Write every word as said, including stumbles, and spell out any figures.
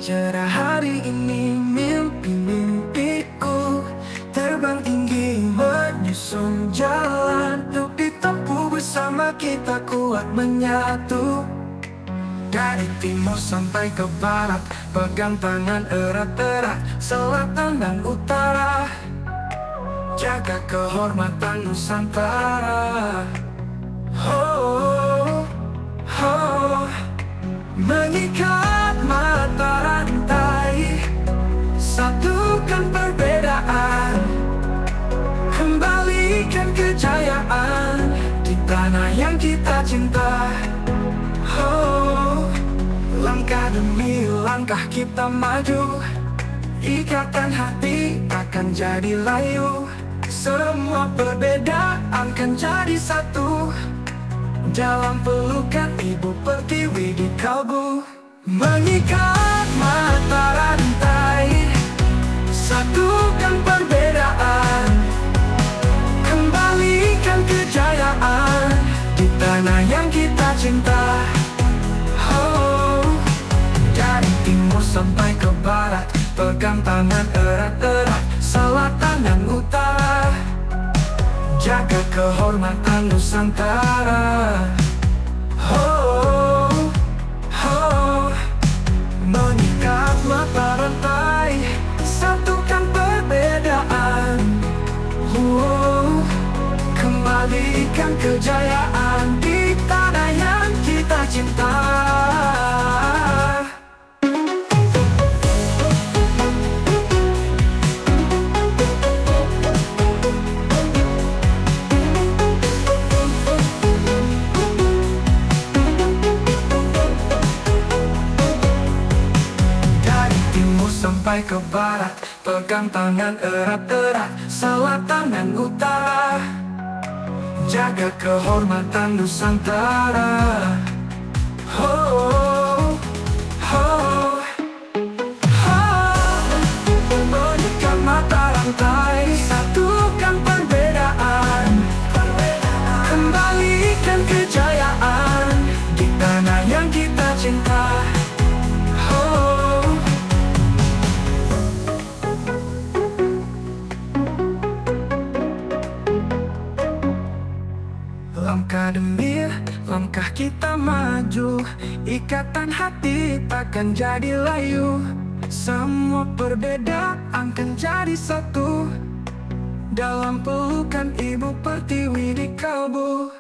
cerah hari ini, mimpi-mimpiku terbang tinggi menyusun jalan untuk ditempuh bersama, kita kuat menyatu. Dari timur sampai ke barat, pegang tangan erat-erat, selatan dan utara, jaga kehormatan Nusantara. Oh, oh, mengikat mata rantai, satukan perbedaan, kembalikan kejayaan di tanah yang kita cinta. Oh, langkah demi langkah kita maju, ikatan hati takkan jadi layu, semua perbedaan kan jadi satu dalam pelukan Ibu Pertiwi di kalbu. Mengikat mata rantai, satukan perbedaan, kembalikan kejayaan di tanah yang kita cinta. Oh, dari timur sampai ke barat, pegang tangan erat-erat, selatan dan utara, jaga kehormatan Nusantara. Oh, oh, mengikat mata rantai, satukan perbedaan. Oh, kembalikan kejayaan di tanah yang kita cinta. Sampai ke barat, pegang tangan erat-erat, selatan dan utara, jaga kehormatan Nusantara. Oh, oh, oh, mengikat mata rantai, satukan perbedaan, kembalikan kejayaan di tanah yang kita cinta. Langkah demi langkah kita maju, ikatan hati takkan jadi layu, semua perbedaan kan jadi satu dalam pelukan Ibu Pertiwi di kalbu.